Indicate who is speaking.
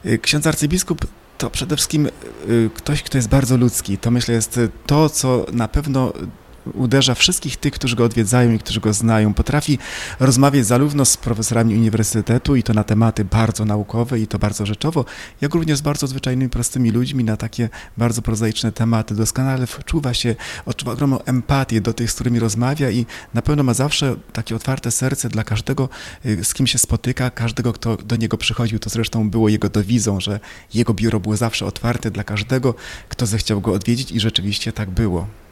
Speaker 1: Ksiądz arcybiskup to przede wszystkim ktoś, kto jest bardzo ludzki. To myślę jest to, co na pewno uderza wszystkich tych, którzy go odwiedzają i którzy go znają. Potrafi rozmawiać zarówno z profesorami uniwersytetu i to na tematy bardzo naukowe i to bardzo rzeczowo, jak również z bardzo zwyczajnymi, prostymi ludźmi na takie bardzo prozaiczne tematy. Doskonale odczuwa ogromną empatię do tych, z którymi rozmawia i na pewno ma zawsze takie otwarte serce dla każdego, z kim się spotyka, każdego, kto do niego przychodził. To zresztą było jego dewizą, że jego biuro było zawsze otwarte dla każdego, kto zechciał go odwiedzić i rzeczywiście tak było.